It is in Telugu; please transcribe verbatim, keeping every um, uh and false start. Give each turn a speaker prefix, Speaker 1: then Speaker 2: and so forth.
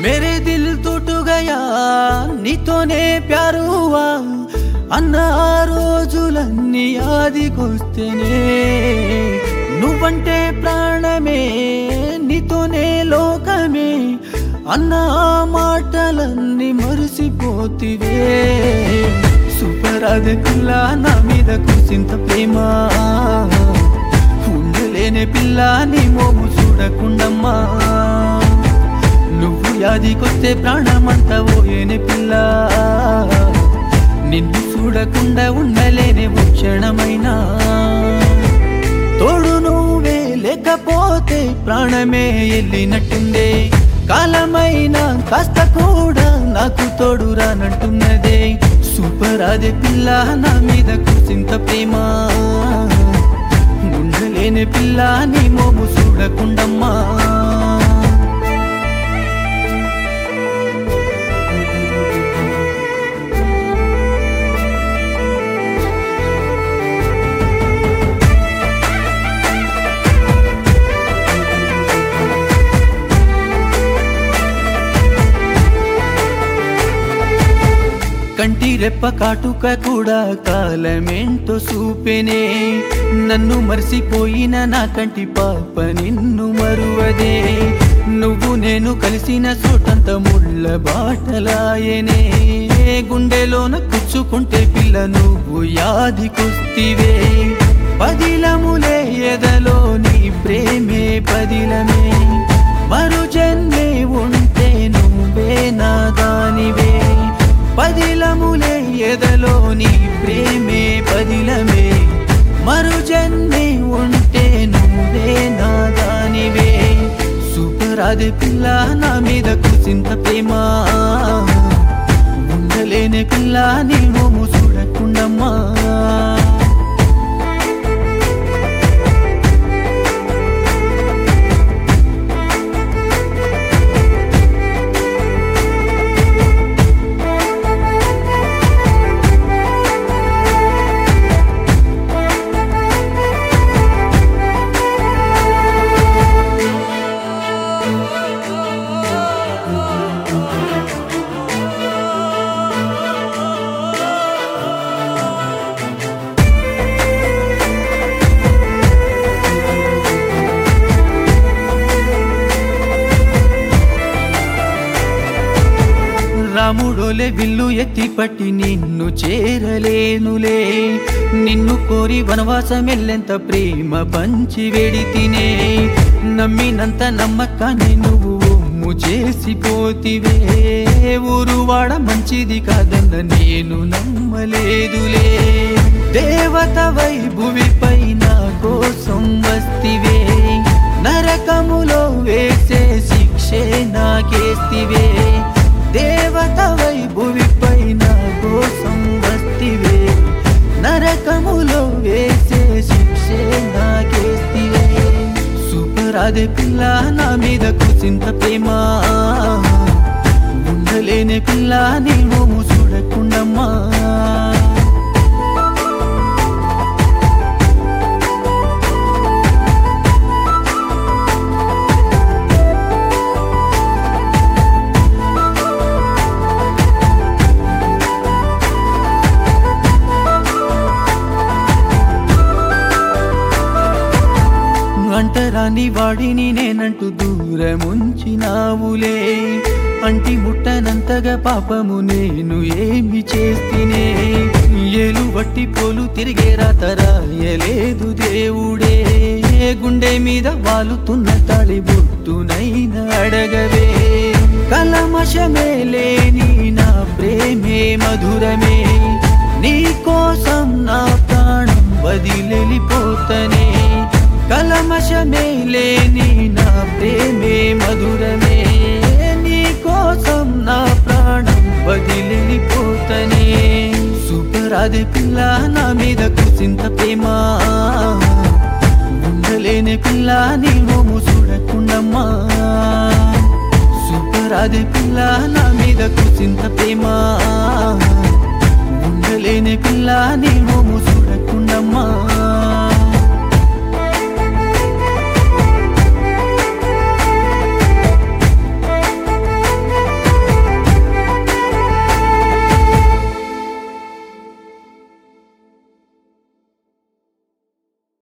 Speaker 1: मेरे दिल टूट गया నీతోనే ప్యారు హువా అన్న ఆ రోజులన్నీ యాదికొస్తేనే నువ్వంటే ప్రాణమే నీతోనే లోకమే అన్న ఆ మాటలన్నీ మరిసిపోతివే సూపర్ అదే పిల్ల నా మీద కుసింత ప్రేమ ఉండలేనే పిల్ల నీ మోము చూడకుండమ్మా నువ్వు యాదికొస్తే ప్రాణమంతా పోయేనే పిల్ల నిన్ను చూడకుండా ఉండలేనే ఓ క్షణమైనా తోడు నువ్వే లేకపోతే ప్రాణమే వెళ్ళినట్టుందే కాలమైనా కాస్త కూడా నాకు తోడు రానట్టున్నదే సూపర్ అదే పిల్ల నా మీద కుసింత ప్రేమ ఉండలేనే పిల్ల నీ మోము చూడకుండమ్మా కంటి రెప్ప కాటుక కూడా కాలమేంటో చూపెనే నన్ను మర్చిపోయిన నా కంటి పాప నిన్ను మరువదే నువ్వు నేను కలిసిన చోటంత ముళ్ళ బాటలాయనే గుండెలోన కూర్చుకుంటే పిల్ల నువ్వు యాదికొస్తివే పదిలములే ఎదలో నీ ప్రేమే పదిలమే మరు జన్మే ఉంటే నువ్వే నా దానివే పదిలములే ఎదలో నీ ప్రేమే పదిలమే మరు జన్మే ఉంటే నువ్వే నా దానివే సూపర్ అదే పిల్ల నా మీద కుసింత ప్రేమ ఉండలేనే పిల్ల నీ మోము చూడకుండమ్మా రాముడోలే విల్లు ఎత్తి పట్టి నిన్ను చేరలేనులే నిన్ను కోరి వనవాసమెల్లెంత ప్రేమ పంచి వెడితినే నమ్మినంత నమ్మకాన్ని నువ్వు ఒమ్ము చేసిపోతివే ఊరువాడ మంచిది కాదన్న నేను నమ్మలేదులే దేవతవై భువిపై నా కోసం వస్తివే నరకములో వేసే శిక్షే నాకేస్తివే దేవతవై భువిపై నా కోసం వస్తివే నరకములో వేసే శిక్షే నాకేస్తివే సూపర్ అదే పిల్ల నా మీద కుసింత ప్రేమ ఉండలేనే పిల్ల నీ మోము చూడకుండమ్మా అంటరాని వాడిని నేనంటూ దూరముంచినావులే అంటి ముట్టనంతగా పాపము నేను ఏమి చేస్తేనే ఏలు బట్టి పోలు తిరిగే రాతరాయలేదు దేవుడే గుండె మీద వాలుతున్న తాళి బొట్టునైనా అడగవే కలమషమే లేని నా ప్రేమే మధురమే నీ కోసం నా ప్రాణం వదిలెళ్ళిపోతనే కలమషమే లేని నా ప్రేమే మధురమే నీ కోసం నా ప్రాణం వదిలిపోతనే సూపర్ అదే పిల్ల నా మీద కుసింత ప్రేమ ఉండలేనే పిల్ల నీ మోము చూడకుండమ్మా సూపర్ అదే పిల్ల నా మీద కుసింత ప్రేమ ఉండలేనే పిల్ల నీ మోము చూడకుండమ్మా